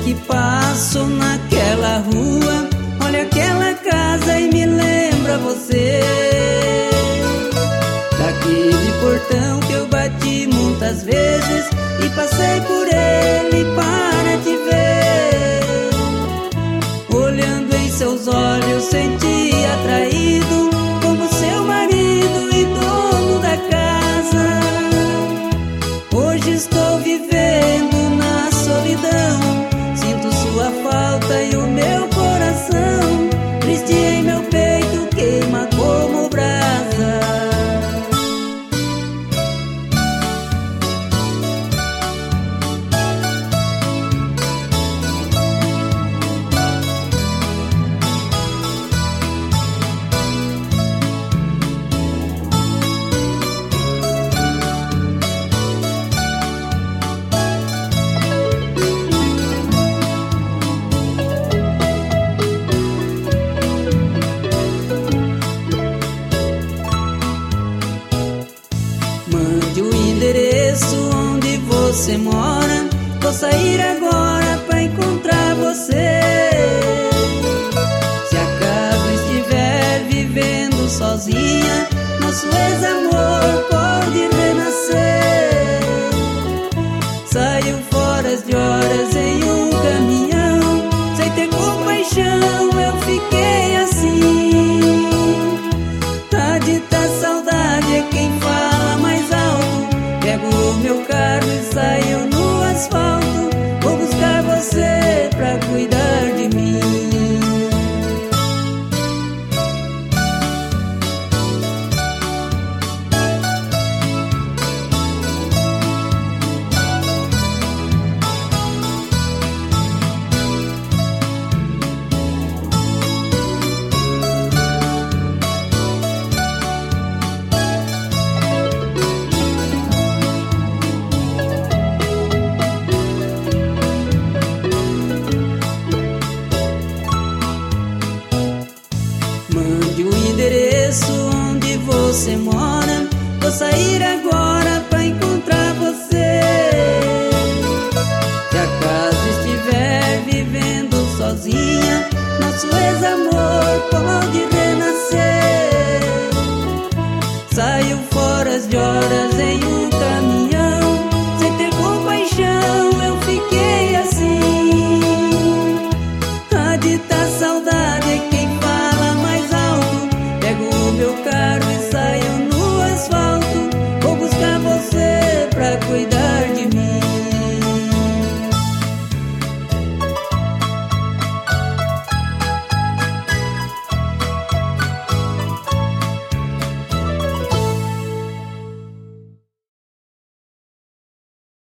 que passo naquela rua, olho aquela casa e me lembra você. Daquele portão que eu bati muitas vezes e passei por ele para te ver. Olhando em seus olhos senti atraído como seu marido e dono da casa. Hoje estou vivendo na solidão, sinto sua falta e o meu coração triste em meu peito queima como brasa. Mande o endereço onde você mora, vou sair agora pra encontrar você. Se acaso estiver vivendo sozinha, nosso ex-amor pode renascer. Saiu fora de horas em um caminhão, sem ter compaixão eu fiquei assim. Tadita saudade é quem fala mais alto. Pego o meu carro e saio no asfalto, vou buscar você pra cuidar de mim. Mande o endereço onde você mora, vou sair agora pra encontrar você. Se acaso estiver vivendo sozinha, nosso ex-amor pode renascer. Saiu fora de horas em um caminhão, sem ter compaixão